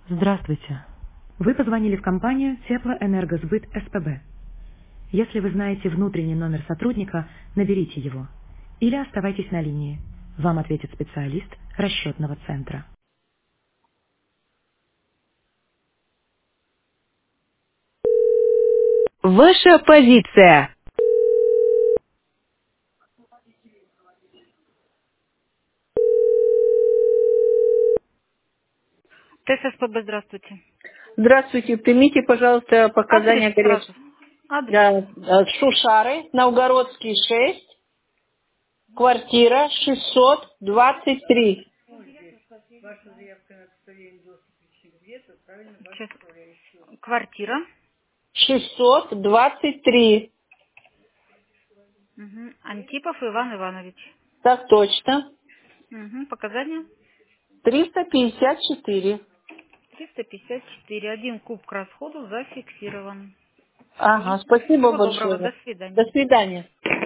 Здравствуйте. Вы позвонили в компанию Теплоэнергосбыт СПБ. Если вы знаете внутренний номер сотрудника, наберите его. Или оставайтесь на линии. Вам ответит специалист расчетного центра. Ваша позиция. ТССПБ, здравствуйте. Здравствуйте, примите, пожалуйста, Адрес показания сразу. горячей. Адрес. Шушары, Новгородский 6, квартира 623. Сейчас. Квартира. 623. Мгм. Антипов Иван Иванович. Так точно. Мгм. Показания. 354. 354. 1 куб к расходу зафиксирован. Ага, спасибо Всего доброго. большое. До свидания. До свидания.